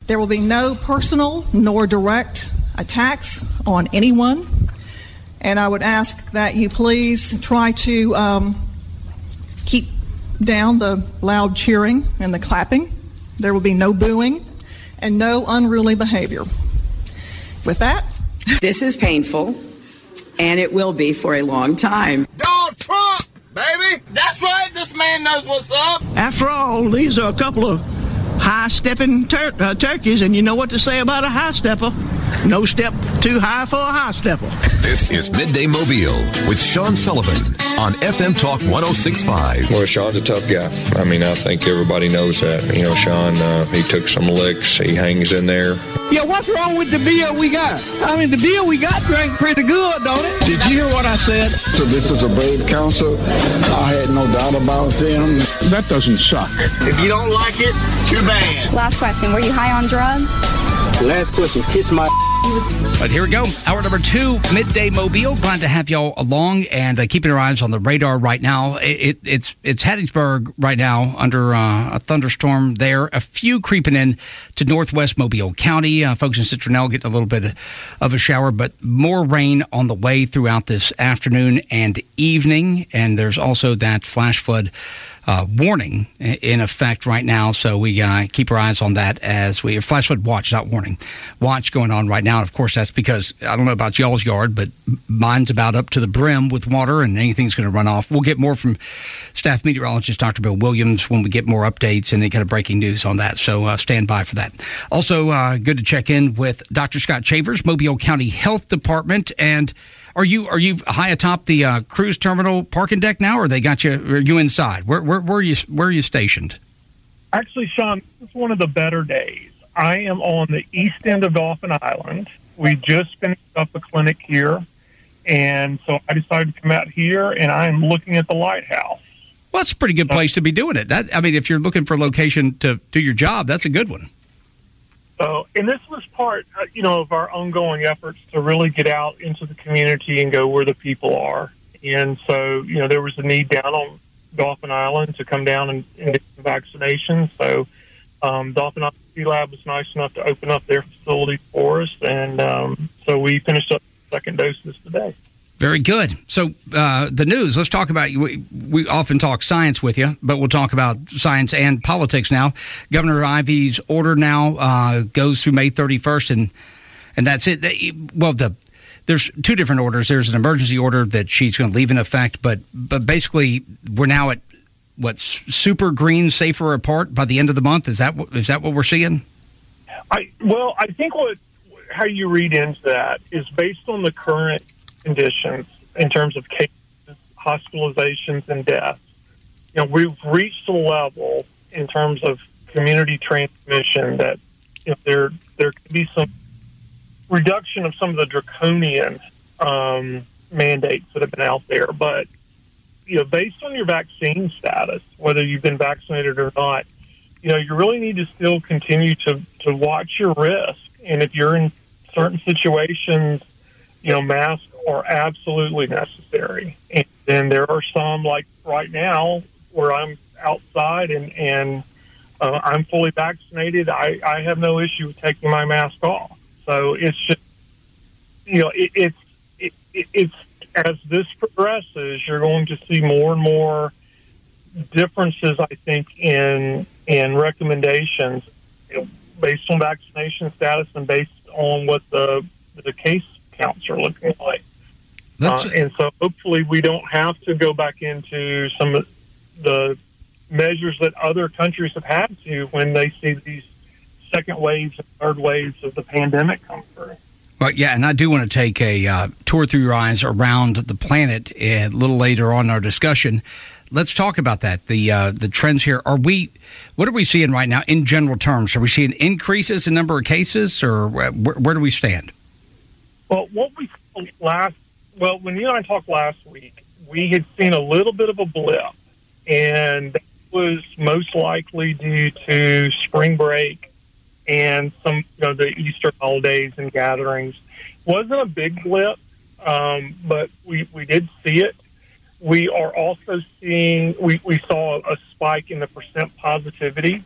There will be no personal nor direct attacks on anyone. And I would ask that you please try to keep down the loud cheering and the clapping. There will be no booing and no unruly behavior. With that, this is painful, and it will be for a long time. Donald Trump, baby! That's right, this man knows what's up! After all, these are a couple of high-stepping turkeys, and you know what to say about a high-stepper. No step too high for a high-stepper. This is Midday Mobile with Sean Sullivan on FM Talk 106.5. Well, Sean's a tough guy. I mean, I think everybody knows that. You know, Sean, he took some licks. He hangs in there. Yeah, what's wrong with the beer we got? I mean, the beer we got drank pretty good, don't it? Did you hear what I said? So this is a brave council. I had no doubt about them. That doesn't suck. If you don't like it, too bad. Last question, were you high on drugs? Last question, kiss my... But here we go. Hour number 2, Midday Mobile. Glad to have y'all along and keeping our eyes on the radar right now. It's Hattiesburg right now under a thunderstorm there. A few creeping in to northwest Mobile County. Folks in Citronelle getting a little bit of a shower, but more rain on the way throughout this afternoon and evening. And there's also that flash flood warning in effect right now, so we keep our eyes on that as we flash flood watch, not warning, watch going on right now. And of course, that's because I don't know about y'all's yard, but mine's about up to the brim with water, and anything's going to run off. We'll get more from staff meteorologist Dr. Bill Williams when we get more updates and any kind of breaking news on that. So stand by for that. Also, good to check in with Dr. Scott Chavers, Mobile County Health Department. And Are you high atop the cruise terminal parking deck now, or they got you? Are you inside? Where are you stationed? Actually, Sean, it's one of the better days. I am on the east end of Dauphin Island. We just finished up a clinic here, and so I decided to come out here, and I am looking at the lighthouse. Well, that's a pretty good place to be doing it. If you're looking for a location to do your job, that's a good one. So, and this was part, of our ongoing efforts to really get out into the community and go where the people are. And so, there was a need down on Dauphin Island to come down and get some vaccinations. So, Dauphin Island Lab was nice enough to open up their facility for us. And so we finished up the second doses today. Very good. So the news, let's talk about, we often talk science with you, but we'll talk about science and politics now. Governor Ivey's order now goes through May 31st, and that's it. There's two different orders. There's an emergency order that she's going to leave in effect, but basically we're now at, super green, safer apart by the end of the month? Is that what we're seeing? I think how you read into that is based on the current conditions in terms of cases, hospitalizations, and deaths. We've reached a level in terms of community transmission that there could be some reduction of some of the draconian mandates that have been out there. But based on your vaccine status, whether you've been vaccinated or not, you really need to still continue to watch your risk. And if you're in certain situations, masks are absolutely necessary. And then there are some, like right now, where I'm outside and I'm fully vaccinated. I have no issue with taking my mask off. So it's just, it's as this progresses, you're going to see more and more differences, I think, in recommendations based on vaccination status and based on what the case counts are looking like. And so hopefully we don't have to go back into some of the measures that other countries have had to when they see these second waves and third waves of the pandemic come through. Well, yeah, and I do want to take a tour through your eyes around the planet a little later on in our discussion. Let's talk about that, the trends here. What are we seeing right now in general terms? Are we seeing increases in number of cases, or where do we stand? Well, when you and I talked last week, we had seen a little bit of a blip, and that was most likely due to spring break and some, the Easter holidays and gatherings. Wasn't a big blip, but we did see it. We are also seeing, we saw a spike in the percent positivity,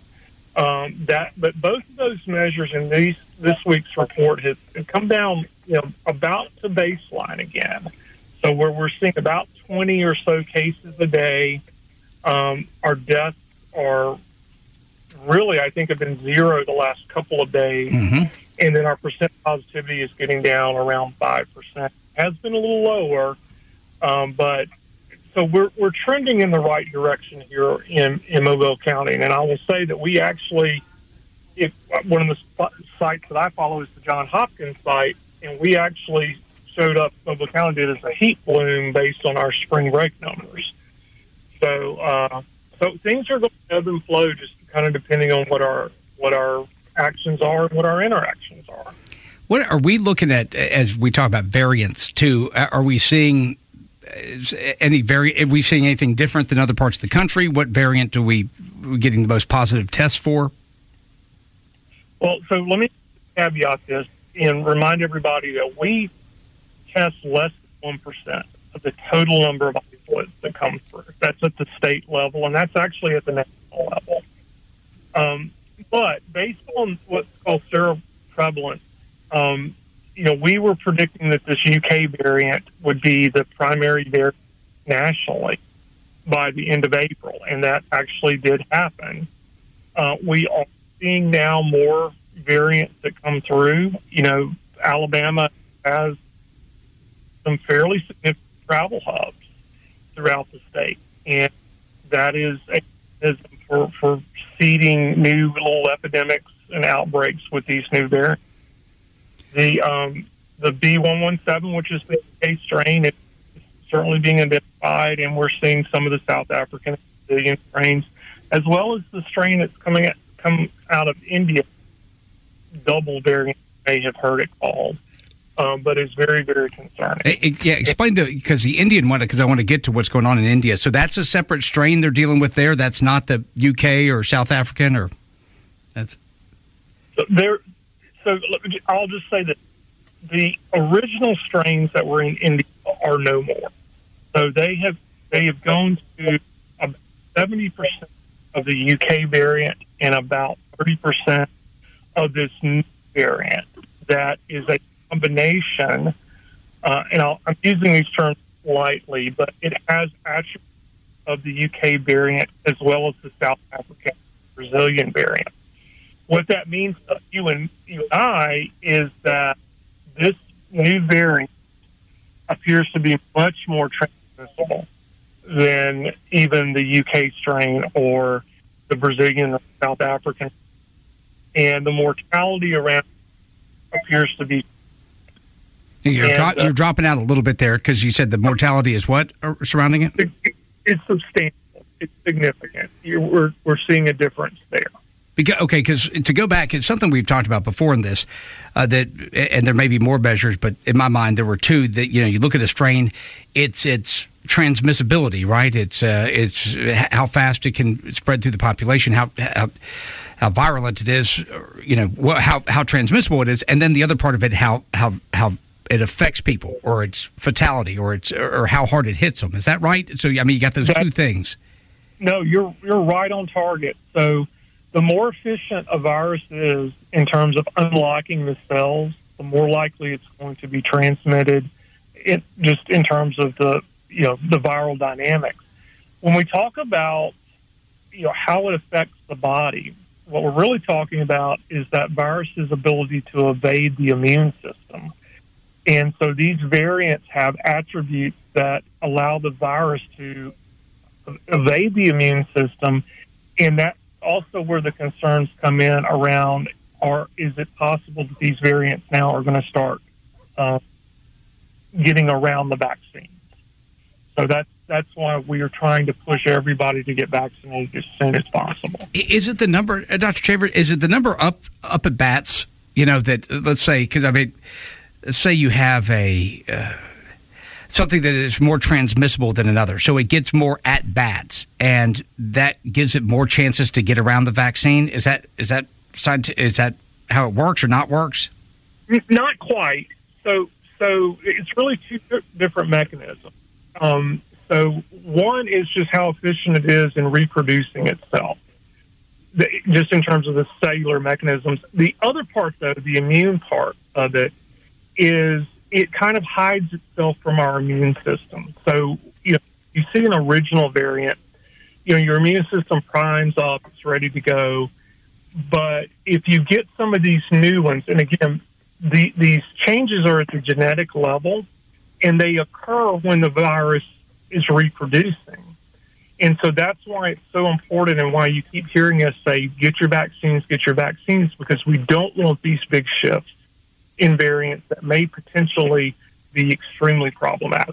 But both of those measures in this week's report have come down, about to baseline again. So where we're seeing about 20 or so cases a day, our deaths are really, I think, have been zero the last couple of days. Mm-hmm. And then our percent positivity is getting down around 5%. Has been a little lower, but so we're trending in the right direction here in Mobile County. And I will say that we actually, one of the sites that I follow is the Johns Hopkins site, and we actually showed up, Mobile County did, as a heat bloom based on our spring break numbers. So things are going to ebb and flow, just kind of depending on what our actions are and what our interactions are. What are we looking at as we talk about variants too? Are we seeing are we seeing anything different than other parts of the country? What variant are we getting the most positive tests for? Well, so let me caveat this and remind everybody that we test less than 1% of the total number of isolates that come through. That's at the state level, and that's actually at the national level. But based on what's called seroprevalence, we were predicting that this UK variant would be the primary variant nationally by the end of April, and that actually did happen. We are seeing now more variants that come through. Alabama has some fairly significant travel hubs throughout the state, and that is a mechanism for seeding new little epidemics and outbreaks with these new variants. The B117, which is the UK strain, is certainly being identified, and we're seeing some of the South African and Brazilian strains, as well as the strain that's come out of India, double variant, you may have heard it called, but it's very, very concerning. Explain because the Indian one, because I want to get to what's going on in India. So that's a separate strain they're dealing with there? That's not the UK or South African? Or that's... So I'll just say that the original strains that were in India are no more. So they have gone to about 70% of the UK variant and about 30% of this new variant that is a combination, and I'm using these terms lightly, but it has attributes of the UK variant as well as the South African Brazilian variant. What that means to you and I is that this new variant appears to be much more transmissible than even the UK strain or the Brazilian or South African. And the mortality around appears to be... You're dropping out a little bit there because you said the mortality is what surrounding it? It's substantial. It's significant. We're seeing a difference there. Because to go back, it's something we've talked about before in this, and there may be more measures, but in my mind there were two that, you look at a strain, it's transmissibility, right? It's how fast it can spread through the population, how virulent it is, how transmissible it is, and then the other part of it, how it affects people, or its fatality, or how hard it hits them. Is that right? So you got those two things. No, you're right on target. So the more efficient a virus is in terms of unlocking the cells, the more likely it's going to be transmitted. Just in terms of the viral dynamics. When we talk about how it affects the body, what we're really talking about is that virus's ability to evade the immune system. And so these variants have attributes that allow the virus to evade the immune system, and that's also where the concerns come in around, is it possible that these variants now are going to start getting around the vaccines? So that's why we are trying to push everybody to get vaccinated as soon as possible. Is it the number, Dr. Shaver, is it the number up at bats, that, let's say, because let's say you have something that is more transmissible than another, so it gets more at bats, and that gives it more chances to get around the vaccine. Is that how it works or not works? Not quite. So it's really two different mechanisms. So one is just how efficient it is in reproducing itself. just in terms of the cellular mechanisms. The other part, though, the immune part of it, is it kind of hides itself from our immune system. So, you see an original variant, your immune system primes up, it's ready to go. But if you get some of these new ones, and again, these changes are at the genetic level, and they occur when the virus is reproducing. And so that's why it's so important, and why you keep hearing us say, get your vaccines, because we don't want these big shifts in variants that may potentially be extremely problematic.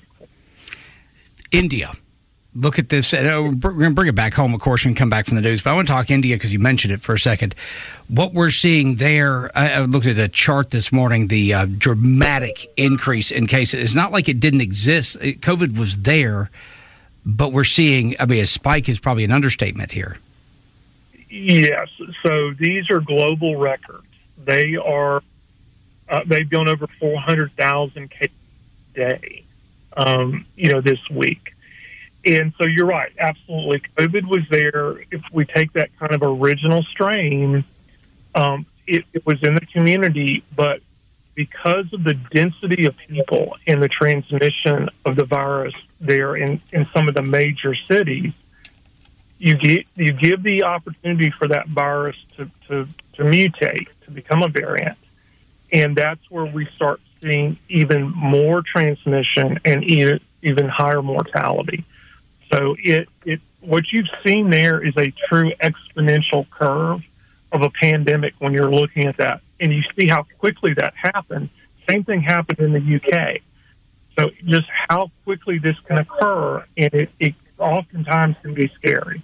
India. Look at this. We're going to bring it back home, of course, when we come back from the news. But I want to talk India because you mentioned it for a second. What we're seeing there, I looked at a chart this morning, the dramatic increase in cases. It's not like it didn't exist. COVID was there, but we're seeing, a spike is probably an understatement here. Yes. So these are global records. They are, they've gone over 400,000 cases a day, this week. And so you're right, absolutely. COVID was there. If we take that kind of original strain, it was in the community, but because of the density of people and the transmission of the virus there in some of the major cities, you give the opportunity for that virus to mutate, to become a variant. And that's where we start seeing even more transmission and even higher mortality. So what you've seen there is a true exponential curve of a pandemic when you're looking at that. And you see how quickly that happened. Same thing happened in the UK. So just how quickly this can occur, and it oftentimes can be scary.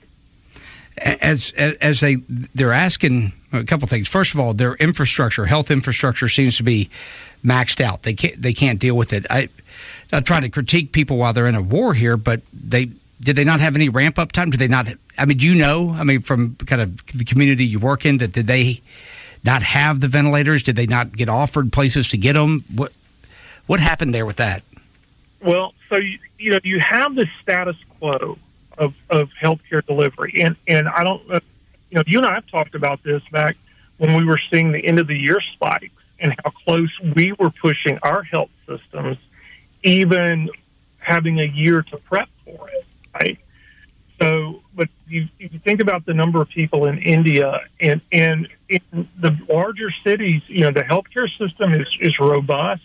As they're asking a couple things. First of all, their infrastructure, health infrastructure, seems to be maxed out. They can't deal with it. I'm not trying to critique people while they're in a war here, but did they not have any ramp up time? Did they not? From kind of the community you work in, did they not have the ventilators? Did they not get offered places to get them? What happened there with that? Well, so you have the status quo of healthcare delivery, and I don't, you and I have talked about this back when we were seeing the end of the year spikes and how close we were pushing our health systems, even having a year to prep for it, right? So, but you think about the number of people in India and in the larger cities, the healthcare system is robust,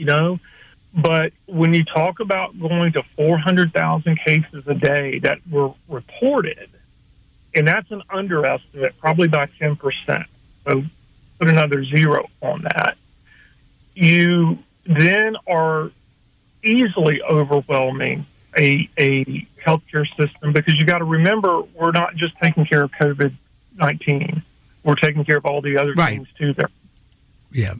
but when you talk about going to 400,000 cases a day that were reported, and that's an underestimate, probably by 10%, so put another zero on that, you then are easily overwhelming a healthcare system, because you got to remember, we're not just taking care of COVID-19. We're taking care of all the other things too there. Yeah.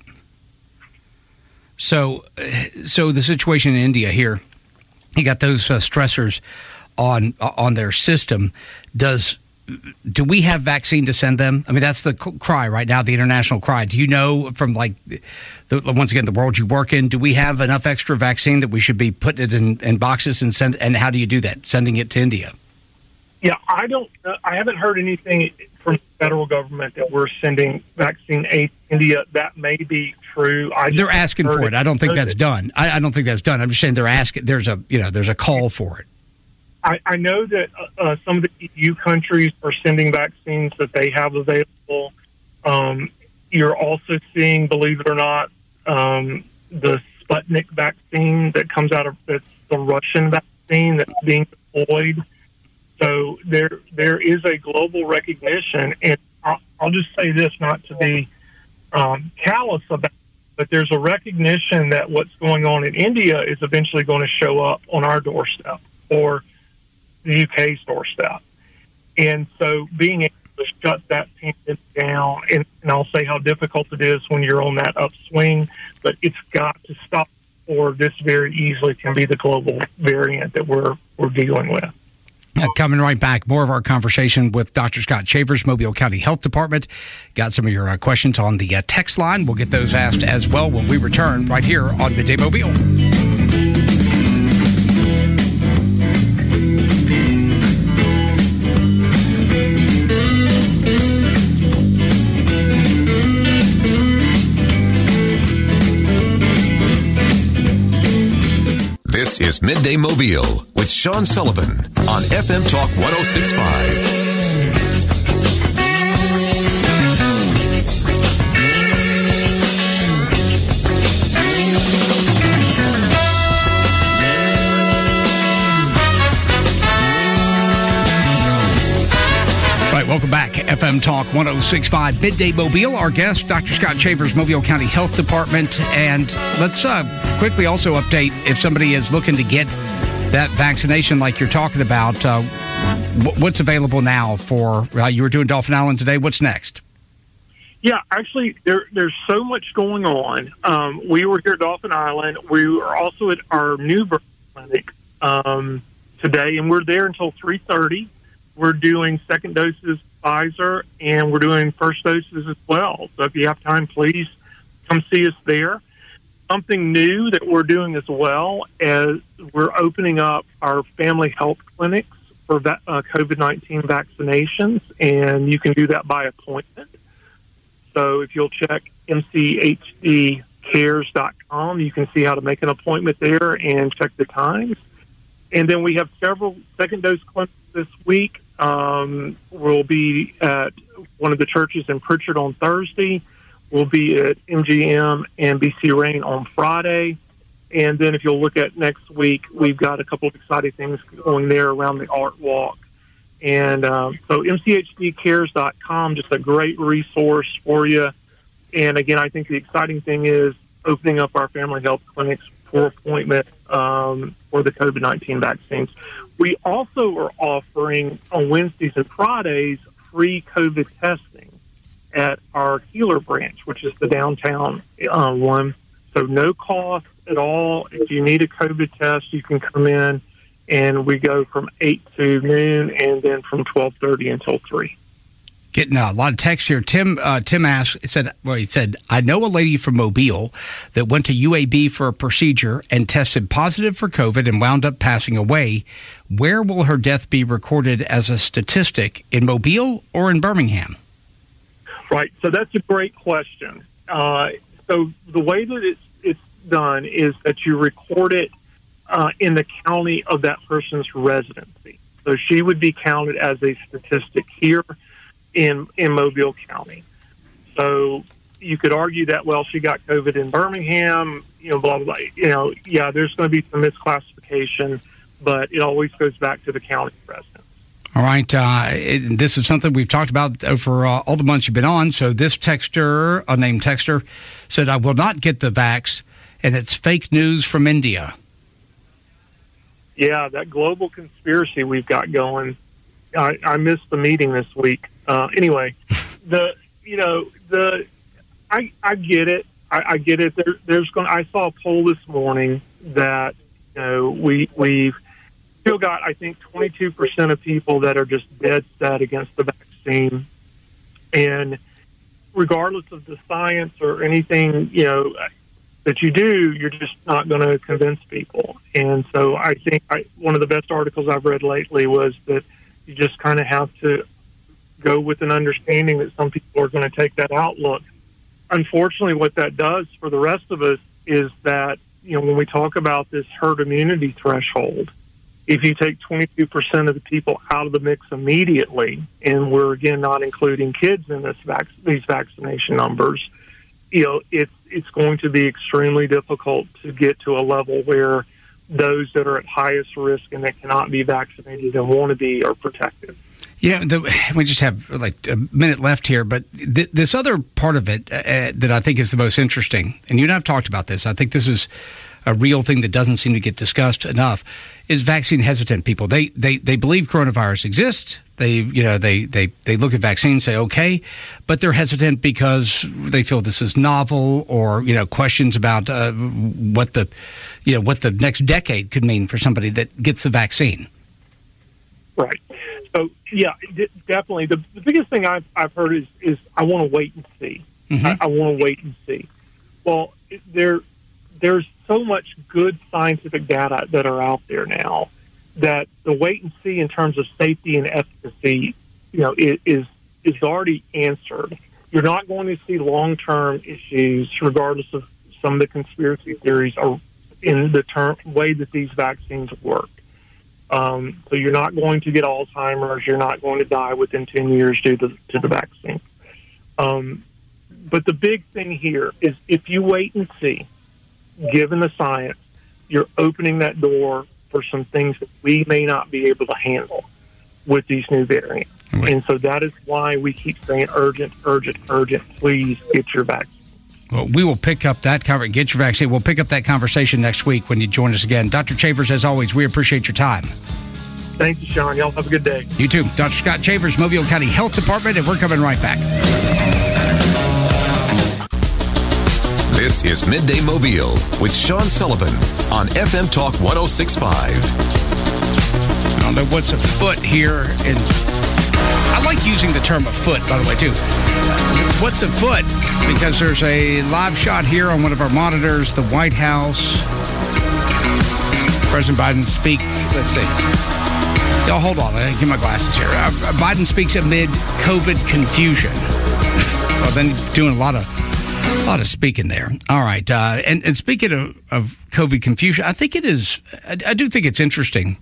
So the situation in India here, you got those stressors on their system. Do we have vaccine to send them? That's the cry right now, the international cry. Do you know from once again, the world you work in, do we have enough extra vaccine that we should be putting it in boxes and send? And how do you do that? Sending it to India? Yeah, I haven't heard anything from the federal government that we're sending vaccine aid to India. That may be true. They're asking for it. I don't think that's done. I don't think that's done. I'm just saying they're asking. There's a call for it. I know that some of the EU countries are sending vaccines that they have available. You're also seeing, believe it or not, the Sputnik vaccine that comes out of, that's the Russian vaccine that's being deployed. So there is a global recognition, and I'll just say this, not to be callous about it, but there's a recognition that what's going on in India is eventually going to show up on our doorstep or the UK's doorstep. And so being able to shut that pandemic down, and I'll say how difficult it is when you're on that upswing, but it's got to stop, or this very easily can be the global variant that we're dealing with. Coming right back, more of our conversation with Dr. Scott Shavers, Mobile County Health Department. Got some of your questions on the text line. We'll get those asked as well when we return right here on Midday Mobile. is Midday Mobile with Sean Sullivan on FM Talk 106.5. Welcome back. FM Talk 106.5 Midday Mobile. Our guest, Dr. Scott Shavers, Mobile County Health Department. And let's quickly also update if somebody is looking to get that vaccination like you're talking about. What's available now for, you were doing Dauphin Island today. What's next? Yeah, actually, there's so much going on. We were here at Dauphin Island. We were also at our new clinic today, and we're there until 3:30. We're doing second doses Pfizer, and we're doing first doses as well. So if you have time, please come see us there. Something new that we're doing as well is we're opening up our family health clinics for COVID-19 vaccinations, and you can do that by appointment. So if you'll check mchdcares.com, you can see how to make an appointment there and check the times. And then we have several second dose clinics this week. We'll be at one of the churches in Pritchard on Thursday. We'll be at MGM and BC Rain on Friday. And then if you'll look at next week, we've got a couple of exciting things going there around the Art Walk. And so mchdcares.com, just a great resource for you. And again, I think the exciting thing is opening up our family health clinics for appointment for the COVID-19 vaccines. We also are offering on Wednesdays and Fridays free COVID testing at our Keeler branch, which is the downtown one. So no cost at all. If you need a COVID test, you can come in, and we go from 8 to noon and then from 12:30 until 3. Getting a lot of text here. Tim asked, he said, I know a lady from Mobile that went to UAB for a procedure and tested positive for COVID and wound up passing away. Where will her death be recorded as a statistic, in Mobile or in Birmingham? Right. So that's a great question. So the way that it's done is that you record it in the county of that person's residency. So she would be counted as a statistic here in Mobile County. So you could argue that, well, she got COVID in Birmingham, blah, blah, blah. Yeah, there's going to be some misclassification, but it always goes back to the county resident. All right. This is something we've talked about for all the months you've been on. So this texter, unnamed texter, said, I will not get the vax, and it's fake news from India. Yeah, that global conspiracy we've got going. I missed the meeting this week. Anyway, I get it. I get it. I saw a poll this morning that we've still got, I think, 22% of people that are just dead set against the vaccine, and regardless of the science or anything, that you do, you're just not going to convince people. And so I think one of the best articles I've read lately was that you just kind of have to go with an understanding that some people are going to take that outlook. Unfortunately, what that does for the rest of us is that, when we talk about this herd immunity threshold, if you take 22% of the people out of the mix immediately, and we're, again, not including kids in these vaccination numbers, it's going to be extremely difficult to get to a level where those that are at highest risk and that cannot be vaccinated and want to be are protected. Yeah, we just have like a minute left here, but this other part of it that I think is the most interesting, and you and I have talked about this, I think this is a real thing that doesn't seem to get discussed enough, is vaccine hesitant people. They believe coronavirus exists. They look at vaccines, say okay, but they're hesitant because they feel this is novel, or questions about what the next decade could mean for somebody that gets the vaccine. Right. So yeah, definitely. The biggest thing I've heard is I want to wait and see. Mm-hmm. I want to wait and see. Well, there's so much good scientific data that are out there now that the wait and see in terms of safety and efficacy, is already answered. You're not going to see long-term issues, regardless of some of the conspiracy theories in the way that these vaccines work. So you're not going to get Alzheimer's. You're not going to die within 10 years due to the vaccine. But the big thing here is if you wait and see, given the science, you're opening that door for some things that we may not be able to handle with these new variants. Right. And so that is why we keep saying urgent, urgent, urgent, please get your vaccine. Well, we will pick up that get your vaccine. We'll pick up that conversation next week when you join us again. Dr. Chavers, as always, we appreciate your time. Thank you, Sean. Y'all have a good day. You too. Dr. Scott Chavers, Mobile County Health Department, and we're coming right back. This is Midday Mobile with Sean Sullivan on FM Talk 106.5. I don't know what's afoot here. I like using the term afoot, by the way, too. What's afoot? Because there's a live shot here on one of our monitors, the White House. President Biden speak. Let's see. Y'all, hold on. I get my glasses here. Biden speaks amid COVID confusion. Well, then doing a lot of speaking there. All right. And speaking of COVID confusion, I think it is. I do think it's interesting.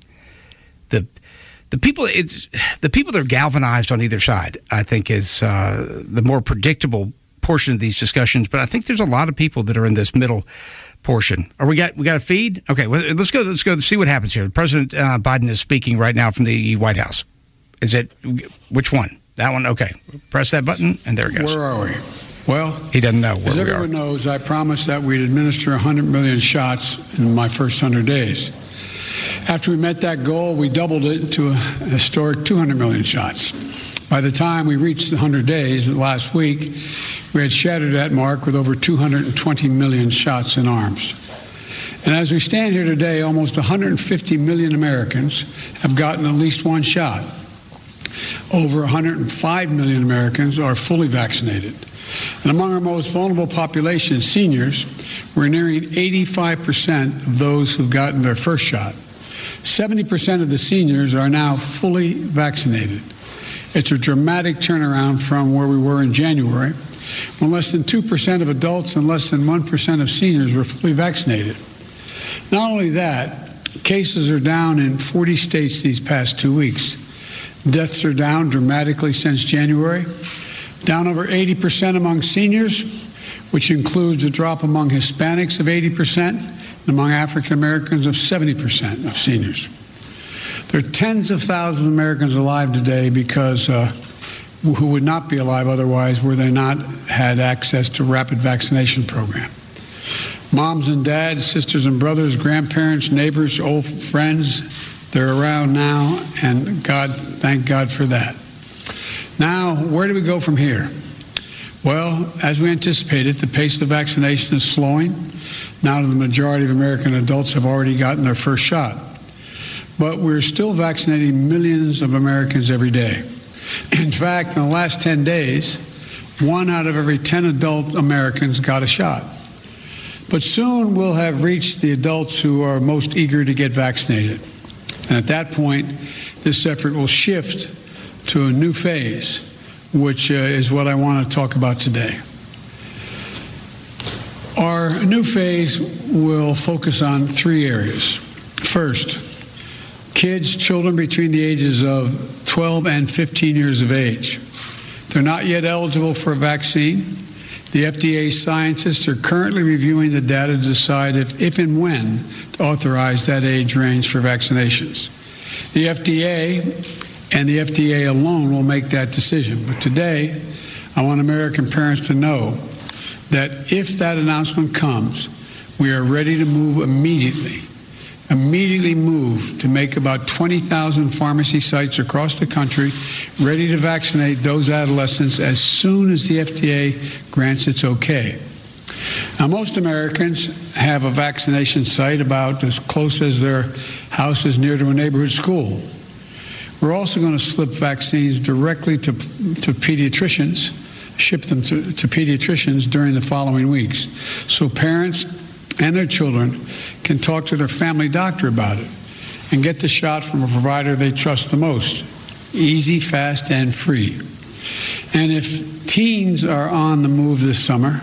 The people that are galvanized on either side, I think, is the more predictable portion of these discussions. But I think there's a lot of people that are in this middle portion. We got a feed? Okay, well, let's go see what happens here. President Biden is speaking right now from the White House. Is it which one? That one? Okay. Press that button, and there it goes. Where are we? Well, he doesn't know where as we are. everyone knows, I promised that we'd administer 100 million shots in my first 100 days. After we met that goal, we doubled it to a historic 200 million shots. By the time we reached the 100 days last week, we had shattered that mark with over 220 million shots in arms. And as we stand here today, almost 150 million Americans have gotten at least one shot. Over 105 million Americans are fully vaccinated. And among our most vulnerable populations, seniors, we're nearing 85% of those who've gotten their first shot. 70% of the seniors are now fully vaccinated. It's a dramatic turnaround from where we were in January, when less than 2% of adults and less than 1% of seniors were fully vaccinated. Not only that, cases are down in 40 states these past 2 weeks. Deaths are down dramatically since January, down over 80% among seniors, which includes a drop among Hispanics of 80% and among African Americans of 70% of seniors. There are tens of thousands of Americans alive today because who would not be alive otherwise were they not had access to rapid vaccination program. Moms and dads, sisters and brothers, grandparents, neighbors, old friends, they're around now, and thank God for that. Now, where do we go from here? Well, as we anticipated, the pace of vaccination is slowing. Now the majority of American adults have already gotten their first shot. But we're still vaccinating millions of Americans every day. In fact, in the last 10 days, 1 out of every 10 adult Americans got a shot. But soon we'll have reached the adults who are most eager to get vaccinated. And at that point, this effort will shift to a new phase, which is what I want to talk about today. Our new phase will focus on 3 areas. First, children between the ages of 12 and 15 years of age. They're not yet eligible for a vaccine. The FDA scientists are currently reviewing the data to decide if and when to authorize that age range for vaccinations. The FDA and the FDA alone will make that decision. But today, I want American parents to know that if that announcement comes, we are ready to move immediately move to make about 20,000 pharmacy sites across the country ready to vaccinate those adolescents as soon as the FDA grants its okay. Now, most Americans have a vaccination site about as close as their house is near to a neighborhood school. We're also going to slip vaccines directly to pediatricians, ship them to pediatricians during the following weeks, so parents and their children can talk to their family doctor about it and get the shot from a provider they trust the most. Easy, fast, and free. And if teens are on the move this summer,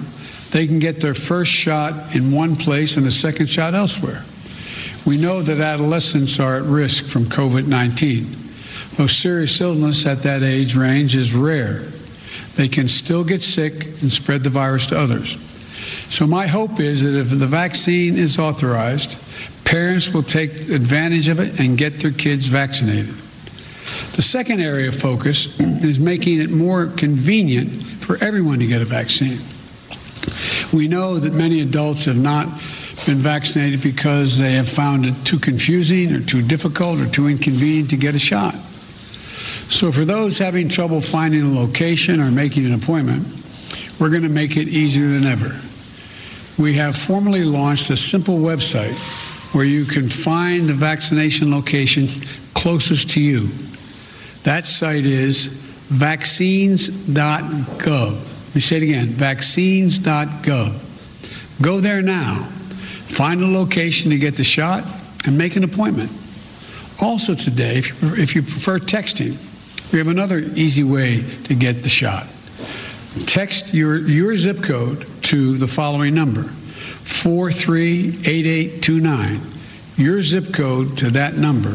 they can get their first shot in one place and a second shot elsewhere. We know that adolescents are at risk from COVID-19. Though serious illness at that age range is rare, they can still get sick and spread the virus to others. So my hope is that if the vaccine is authorized, parents will take advantage of it and get their kids vaccinated. The second area of focus is making it more convenient for everyone to get a vaccine. We know that many adults have not been vaccinated because they have found it too confusing or too difficult or too inconvenient to get a shot. So for those having trouble finding a location or making an appointment, we're going to make it easier than ever. We have formally launched a simple website where you can find the vaccination location closest to you. That site is vaccines.gov. Let me say it again, vaccines.gov. Go there now, find a location to get the shot, and make an appointment. Also today, if you prefer texting, we have another easy way to get the shot. Text your zip code to the following number, 438829. Your zip code to that number,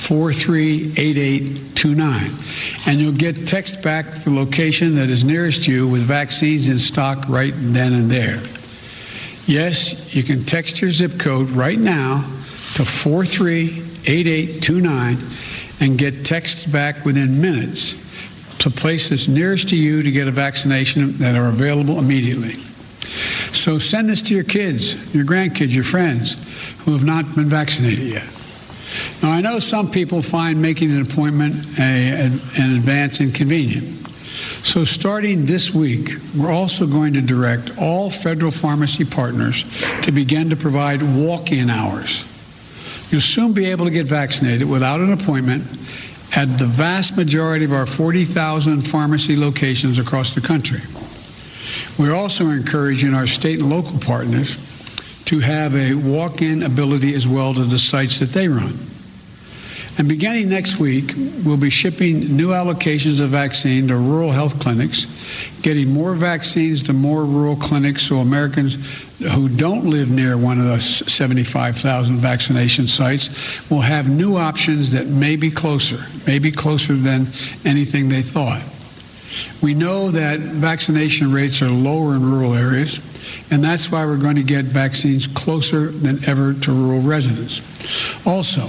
438829. And you'll get text back the location that is nearest you with vaccines in stock right then and there. Yes, you can text your zip code right now to 438829 and get text back within minutes to places nearest to you to get a vaccination that are available immediately. So send this to your kids, your grandkids, your friends who have not been vaccinated yet. Now, I know some people find making an appointment in advance inconvenient. So starting this week, we're also going to direct all federal pharmacy partners to begin to provide walk-in hours. You'll soon be able to get vaccinated without an appointment at the vast majority of our 40,000 pharmacy locations across the country. We're also encouraging our state and local partners to have a walk-in ability as well to the sites that they run. And beginning next week, we'll be shipping new allocations of vaccine to rural health clinics, getting more vaccines to more rural clinics so Americans who don't live near one of the 75,000 vaccination sites will have new options that may be closer than anything they thought. We know that vaccination rates are lower in rural areas, and that's why we're going to get vaccines closer than ever to rural residents. Also,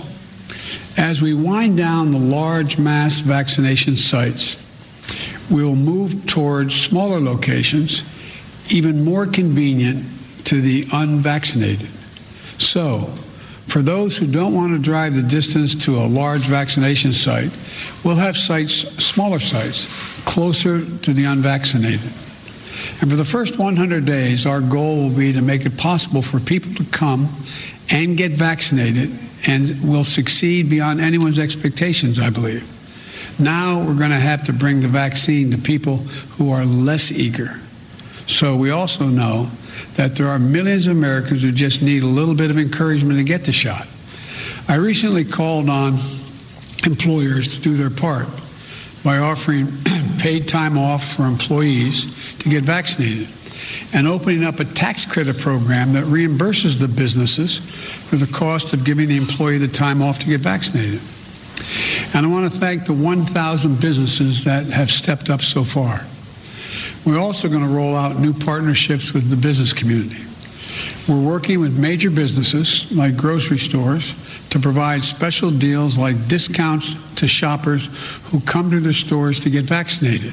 as we wind down the large mass vaccination sites, we'll move towards smaller locations, even more convenient to the unvaccinated. So, for those who don't want to drive the distance to a large vaccination site, we'll have smaller sites, closer to the unvaccinated. And for the first 100 days, our goal will be to make it possible for people to come and get vaccinated, and will succeed beyond anyone's expectations, I believe. Now we're going to have to bring the vaccine to people who are less eager. So we also know that there are millions of Americans who just need a little bit of encouragement to get the shot. I recently called on employers to do their part by offering paid time off for employees to get vaccinated and opening up a tax credit program that reimburses the businesses for the cost of giving the employee the time off to get vaccinated. And I want to thank the 1,000 businesses that have stepped up so far. We're also going to roll out new partnerships with the business community. We're working with major businesses like grocery stores to provide special deals like discounts to shoppers who come to their stores to get vaccinated.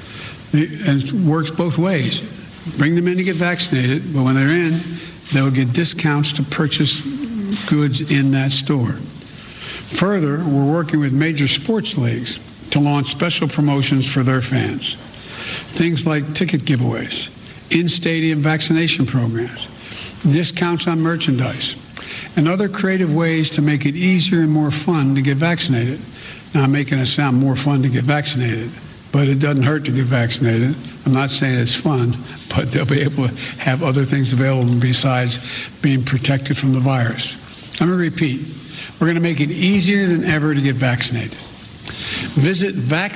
And it works both ways. Bring them in to get vaccinated, but when they're in, they'll get discounts to purchase goods in that store. Further, we're working with major sports leagues to launch special promotions for their fans. Things like ticket giveaways, in-stadium vaccination programs, discounts on merchandise, and other creative ways to make it easier and more fun to get vaccinated. Now, I'm making it sound more fun to get vaccinated, but it doesn't hurt to get vaccinated. I'm not saying it's fun, but they'll be able to have other things available besides being protected from the virus. Let me repeat. We're going to make it easier than ever to get vaccinated. Visit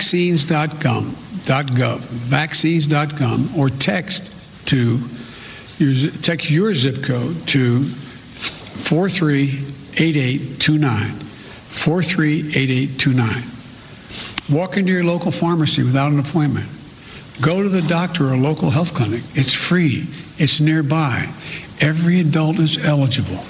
vaccines.gov, vaccines.gov, or text to Text your zip code to 438829. 438829. Walk into your local pharmacy without an appointment. Go to the doctor or a local health clinic. It's free. It's nearby. Every adult is eligible.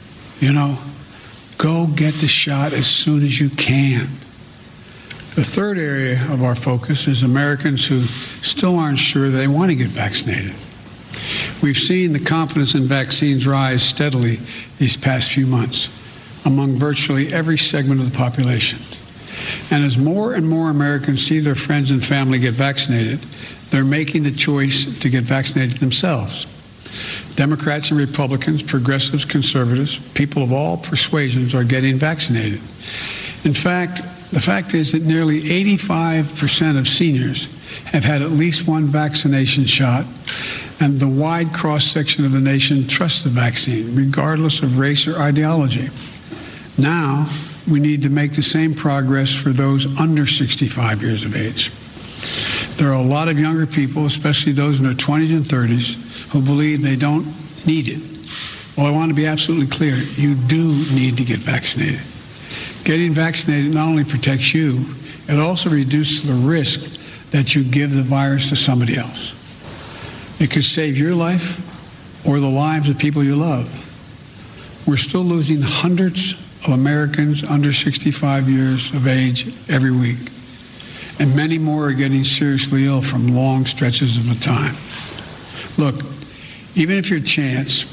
Go get the shot as soon as you can. The third area of our focus is Americans who still aren't sure they want to get vaccinated. We've seen the confidence in vaccines rise steadily these past few months among virtually every segment of the population. And as more and more Americans see their friends and family get vaccinated, they're making the choice to get vaccinated themselves. Democrats and Republicans, progressives, conservatives, people of all persuasions are getting vaccinated. In fact, the fact is that nearly 85% of seniors have had at least one vaccination shot, and the wide cross-section of the nation trusts the vaccine, regardless of race or ideology. Now, we need to make the same progress for those under 65 years of age. There are a lot of younger people, especially those in their 20s and 30s, who believe they don't need it. Well, I want to be absolutely clear. You do need to get vaccinated. Getting vaccinated not only protects you, it also reduces the risk that you give the virus to somebody else. It could save your life or the lives of people you love. We're still losing hundreds of Americans under 65 years of age every week, and many more are getting seriously ill from long stretches of the time. Look, even if your chance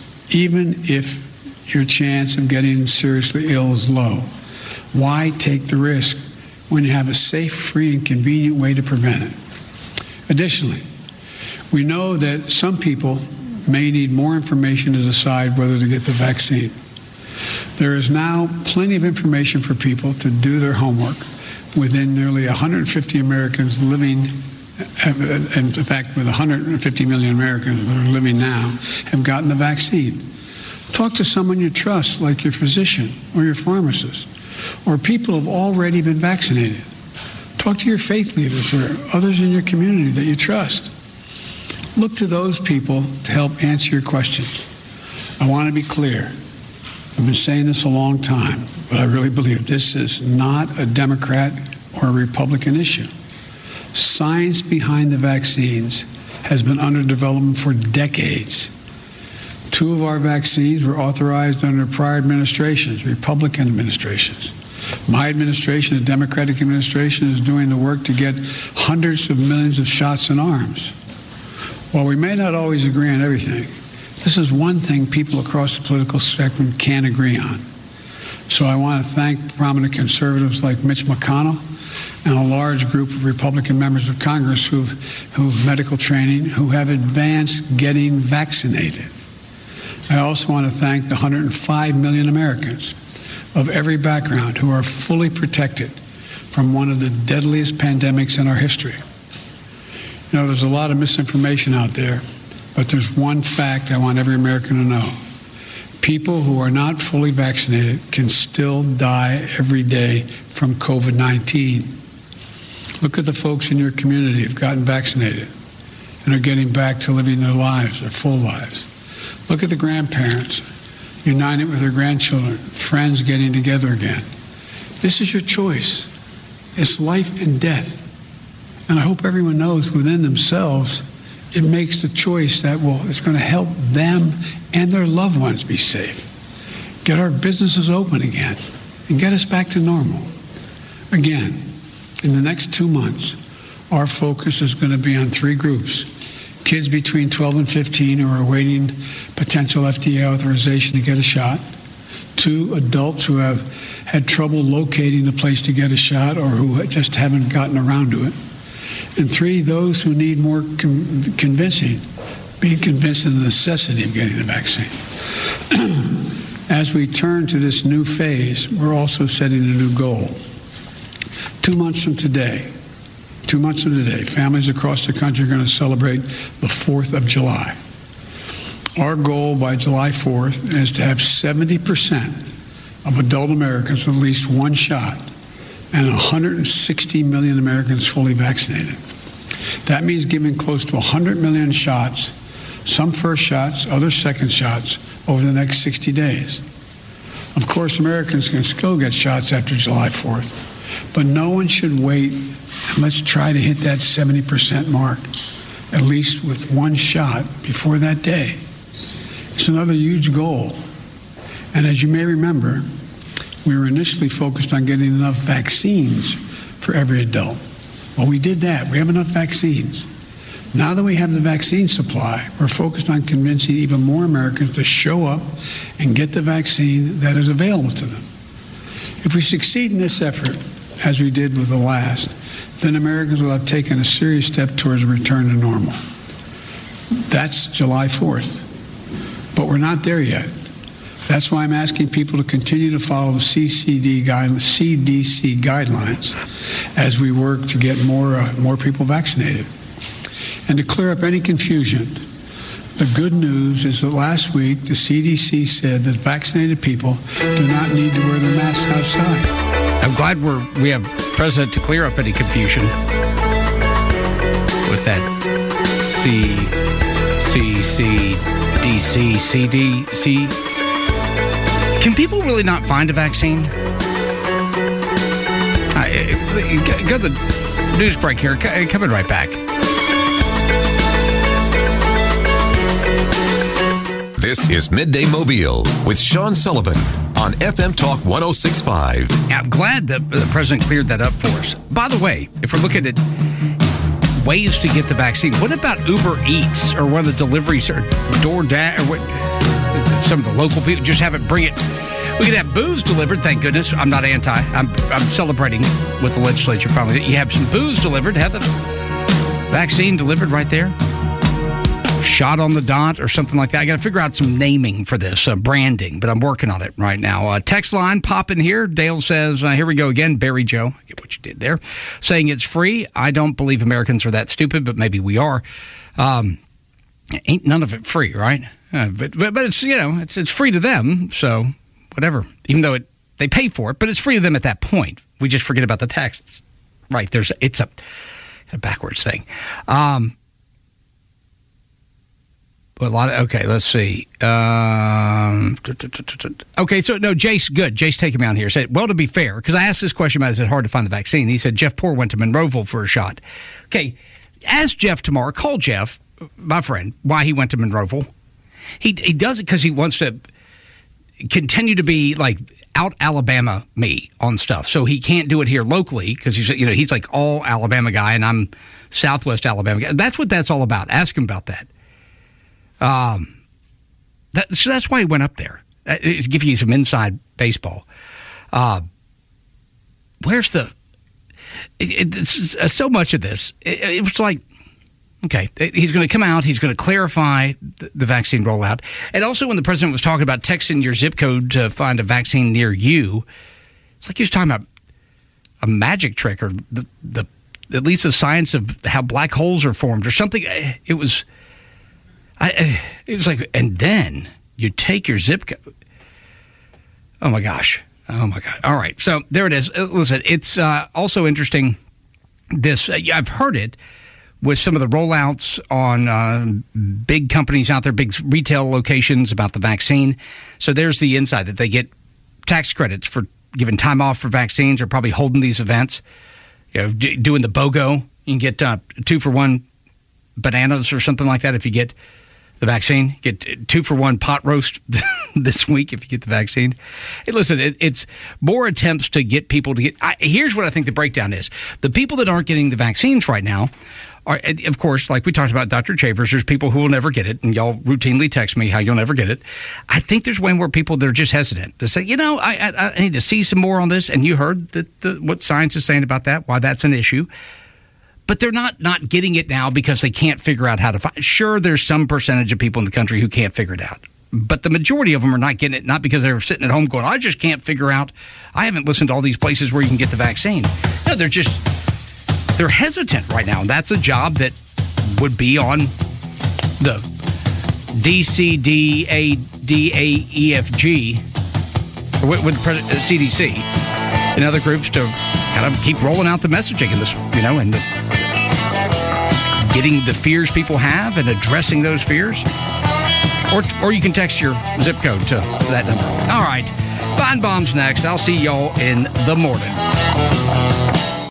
of getting seriously ill is low, why take the risk when you have a safe, free, and convenient way to prevent it? Additionally, we know that some people may need more information to decide whether to get the vaccine. There is now plenty of information for people to do their homework within nearly 150 Americans living, in fact, with 150 million Americans that are living now, have gotten the vaccine. Talk to someone you trust, like your physician or your pharmacist, or people who have already been vaccinated. Talk to your faith leaders or others in your community that you trust. Look to those people to help answer your questions. I want to be clear. I've been saying this a long time, but I really believe this is not a Democrat or a Republican issue. Science behind the vaccines has been under development for decades. 2 of our vaccines were authorized under prior administrations, Republican administrations. My administration, the Democratic administration, is doing the work to get hundreds of millions of shots in arms. While we may not always agree on everything, this is one thing people across the political spectrum can agree on. So I want to thank prominent conservatives like Mitch McConnell and a large group of Republican members of Congress who have medical training, who have advanced getting vaccinated. I also want to thank the 105 million Americans of every background who are fully protected from one of the deadliest pandemics in our history. There's a lot of misinformation out there, but there's one fact I want every American to know. People who are not fully vaccinated can still die every day from COVID-19. Look at the folks in your community who've gotten vaccinated and are getting back to living their lives, their full lives. Look at the grandparents united with their grandchildren, friends getting together again. This is your choice. It's life and death. And I hope everyone knows within themselves it makes the choice that it's going to help them and their loved ones be safe. Get our businesses open again and get us back to normal. Again, in the next 2 months, our focus is going to be on 3 groups. Kids between 12 and 15 who are awaiting potential FDA authorization to get a shot. 2, adults who have had trouble locating a place to get a shot or who just haven't gotten around to it. And 3, those who need more being convinced of the necessity of getting the vaccine. As we turn to this new phase, we're also setting a new goal. 2 months from today, families across the country are going to celebrate the 4th of July. Our goal by July 4th is to have 70% of adult Americans with at least one shot and 160 million Americans fully vaccinated. That means giving close to 100 million shots Some first shots, others second shots, over the next 60 days. Of course, Americans can still get shots after July 4th, but no one should wait, and let's try to hit that 70% mark, at least with one shot before that day. It's another huge goal. And as you may remember, we were initially focused on getting enough vaccines for every adult. Well, we did that. We have enough vaccines. Now that we have the vaccine supply, we're focused on convincing even more Americans to show up and get the vaccine that is available to them. If we succeed in this effort, as we did with the last, then Americans will have taken a serious step towards a return to normal. That's July 4th. But we're not there yet. That's why I'm asking people to continue to follow the CDC guidelines as we work to get more people vaccinated. And to clear up any confusion, the good news is that last week the CDC said that vaccinated people do not need to wear their masks outside. I'm glad we have President to clear up any confusion with that CDC. Can people really not find a vaccine? Go to the news break here. Coming right back. This is Midday Mobile with Sean Sullivan on FM Talk 106.5. I'm glad that the president cleared that up for us. By the way, if we're looking at ways to get the vaccine, what about Uber Eats or one of the deliveries or DoorDash or what? Some of the local people just have it, bring it. We can have booze delivered, thank goodness. I'm not anti. I'm celebrating with the legislature finally. You have some booze delivered, have the vaccine delivered right there. Shot on the dot or something like that. I got to figure out some naming for this, branding, but I'm working on it right now. Text line popping here. Dale says, here we go again. Barry Joe, I get what you did there. Saying it's free. I don't believe Americans are that stupid, but maybe we are. Ain't none of it free, right? But it's, it's free to them, so whatever. Even though they pay for it, but it's free to them at that point. We just forget about the taxes. Right, it's a backwards thing. Okay, let's see. Okay, so no, Jace, good. Jace taking me on here. Said, well, to be fair, because I asked this question about is it hard to find the vaccine. He said Jeff Poore went to Monroeville for a shot. Okay, ask Jeff tomorrow. Call Jeff, my friend, why he went to Monroeville. He does it because he wants to continue to be like out Alabama me on stuff. So he can't do it here locally because he's like all Alabama guy and I'm Southwest Alabama guy. That's what that's all about. Ask him about that. So that's why he went up there. To give you some inside baseball. Where's it's so much of this. It was like, okay, he's going to come out. He's going to clarify the vaccine rollout. And also when the president was talking about texting your zip code to find a vaccine near you, it's like he was talking about a magic trick or the at least the science of how black holes are formed or something. It was like, and then you take your zip code. Oh, my gosh. Oh, my God. All right. So there it is. Listen, it's also interesting. I've heard it with some of the rollouts on big companies out there, big retail locations about the vaccine. So there's the inside that they get tax credits for giving time off for vaccines or probably holding these events. Doing the BOGO. You can get 2-for-1 bananas or something like that if you get the vaccine. Get 2-for-1 pot roast this week if you get the vaccine. Hey, listen, it's more attempts to get people to get. Here's what I think the breakdown is. The people that aren't getting the vaccines right now are, of course, like we talked about Dr. Chavers, there's people who will never get it, and y'all routinely text me how you'll never get it. I think there's way more people that are just hesitant to say, I need to see some more on this, and you heard what science is saying about that, why that's an issue. But they're not getting it now because they can't figure out how to find. Sure, there's some percentage of people in the country who can't figure it out. But the majority of them are not getting it, not because they're sitting at home going, I just can't figure out. I haven't listened to all these places where you can get the vaccine. No, they're hesitant right now. And that's a job that would be on the DCDADAEFG with the CDC and other groups to kind of keep rolling out the messaging in this, and getting the fears people have and addressing those fears. Or you can text your zip code to that number. All right. Feinbaum's next. I'll see y'all in the morning.